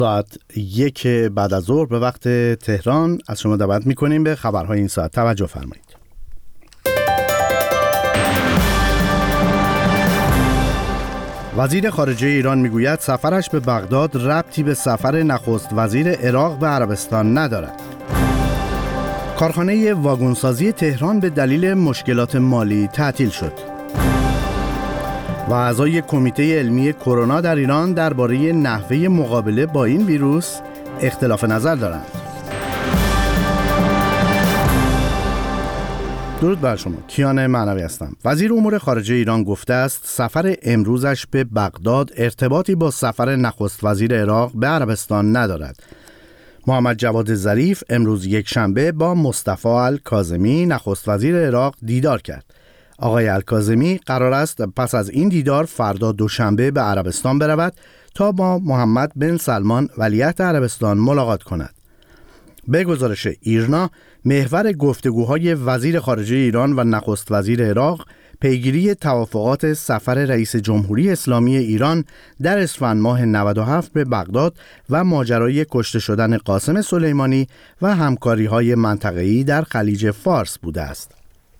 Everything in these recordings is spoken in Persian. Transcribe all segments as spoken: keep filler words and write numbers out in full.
ساعت یک بعد از ظهر به وقت تهران از شما دعوت می‌کنیم به خبرهای این ساعت. توجه فرمایید. وزیر خارجه ایران میگوید سفرش به بغداد ربطی به سفر نخست وزیر عراق به عربستان ندارد. کارخانه واگنسازی تهران به دلیل مشکلات مالی تعطیل شد. و اعضای کمیته علمی کرونا در ایران درباره نحوه مقابله با این ویروس اختلاف نظر دارند. درود بر شما. کیان معنوی هستم. وزیر امور خارجه ایران گفته است سفر امروزش به بغداد ارتباطی با سفر نخست وزیر عراق به عربستان ندارد. محمد جواد ظریف امروز یک شنبه با مصطفی الکاظمی نخست وزیر عراق دیدار کرد. آقای الکاظمی قرار است پس از این دیدار فردا دوشنبه به عربستان برود تا با محمد بن سلمان ولیعهد عربستان ملاقات کند. به گزارش ایرنا، محور گفتگوهای وزیر خارجه ایران و نخست وزیر عراق پیگیری توافقات سفر رئیس جمهوری اسلامی ایران در اسفند ماه نود و هفت به بغداد و ماجرای کشته شدن قاسم سلیمانی و همکاری‌های منطقه‌ای در خلیج فارس بوده است.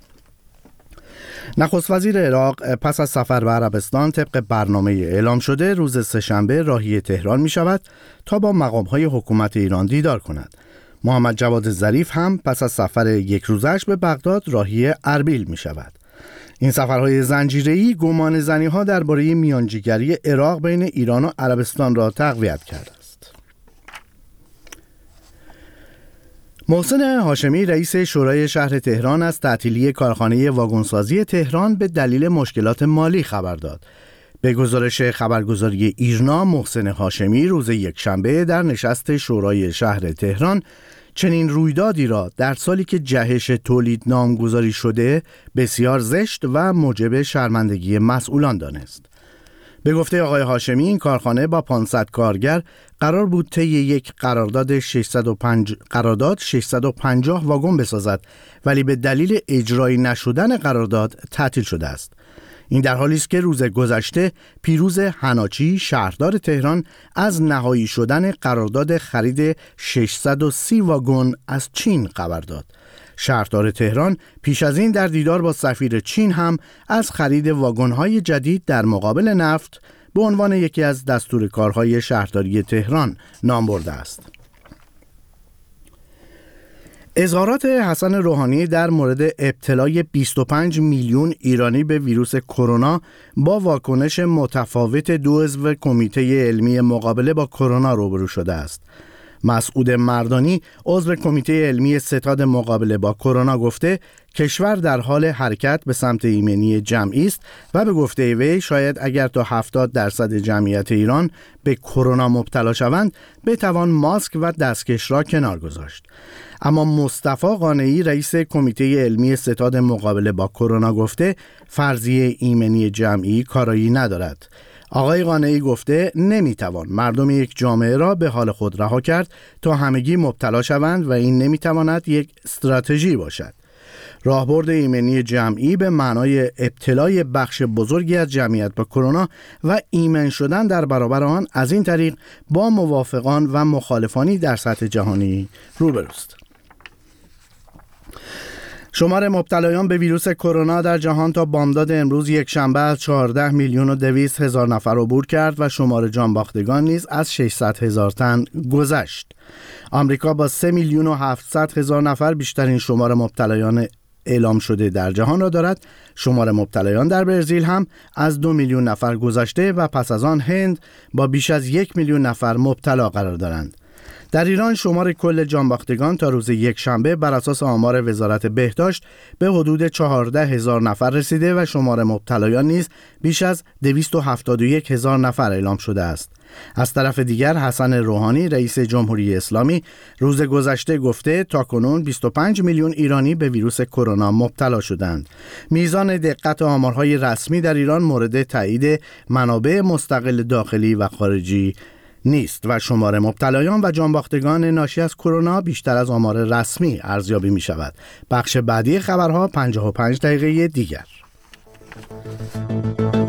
نخست وزیر عراق پس از سفر به عربستان طبق برنامه اعلام شده روز سه‌شنبه راهی تهران می شود تا با مقام‌های حکومت ایران دیدار کند. محمد جواد ظریف هم پس از سفر یک روزش به بغداد راهی اربیل می شود. این سفرهای زنجیره‌ای گمان زنی‌ها درباره میانجیگری عراق بین ایران و عربستان را تقویت کرده است. محسن هاشمی رئیس شورای شهر تهران از تعطیلی کارخانه واگنسازی تهران به دلیل مشکلات مالی خبر داد. به گزارش خبرگزاری ایرنا، محسن هاشمی روز یکشنبه در نشست شورای شهر تهران چنین رویدادی را در سالی که جهش تولید نامگذاری شده بسیار زشت و موجب شرمندگی مسئولان دانست. به گفته آقای هاشمی این کارخانه با پانصد کارگر قرار بود طی یک قرارداد ششصد و پنج قرارداد ششصد و پنجاه واگن بسازد، ولی به دلیل اجرایی نشدن قرارداد تعطیل شده است. این در حالی است که روز گذشته پیروز حناچی شهردار تهران از نهایی شدن قرارداد خرید ششصد و سی واگن از چین خبر داد. شهردار تهران پیش از این در دیدار با سفیر چین هم از خرید واگن‌های جدید در مقابل نفت به عنوان یکی از دستورکارهای شهرداری تهران نام برده است. اظهارات حسن روحانی در مورد ابتلای بیست و پنج میلیون ایرانی به ویروس کرونا با واکنش متفاوت دو عضو کمیته علمی مقابله با کرونا روبرو شده است. مسعود مردانی عضو کمیته علمی ستاد مقابله با کرونا گفته کشور در حال حرکت به سمت ایمنی جمعی است و به گفته وی شاید اگر تا هفتاد درصد جمعیت ایران به کرونا مبتلا شوند بتوان ماسک و دستکش را کنار گذاشت. اما مصطفی قانعی رئیس کمیته علمی ستاد مقابله با کرونا گفته فرضیه ایمنی جمعی کارایی ندارد. آقای قانعی گفته نمیتوان مردم یک جامعه را به حال خود رها کرد تا همگی مبتلا شوند و این نمیتواند یک استراتژی باشد. راهبرد ایمنی جمعی به معنای ابتلای بخش بزرگی از جمعیت با کرونا و ایمن شدن در برابر آن از این طریق با موافقان و مخالفانی در سطح جهانی روبروست. شمار مبتلایان به ویروس کرونا در جهان تا بامداد امروز یک شنبه از چهارده میلیون و دویست هزار نفر عبور کرد و شمار جانباختگان نیز از ششصد هزار تن گذشت. آمریکا با سه میلیون و هفتصد هزار نفر بیشترین شمار مبتلایان اعلام شده در جهان را دارد. شمار مبتلایان در برزیل هم از دو میلیون نفر گذشته و پس از آن هند با بیش از یک میلیون نفر مبتلا قرار دارند. در ایران شمار کل جانباختگان تا روز یک شنبه بر اساس آمار وزارت بهداشت به حدود چهارده هزار نفر رسیده و شمار مبتلایان نیز بیش از دویست و هفتاد و یک هزار نفر اعلام شده است. از طرف دیگر حسن روحانی رئیس جمهوری اسلامی روز گذشته گفته تاکنون بیست و پنج میلیون ایرانی به ویروس کرونا مبتلا شدند. میزان دقت آمارهای رسمی در ایران مورد تایید منابع مستقل داخلی و خارجی نیست و شمار مبتلایان و جانباختگان ناشی از کرونا بیشتر از آمار رسمی ارزیابی می شود. بخش بعدی خبرها پنجاه و پنج دقیقه دیگر.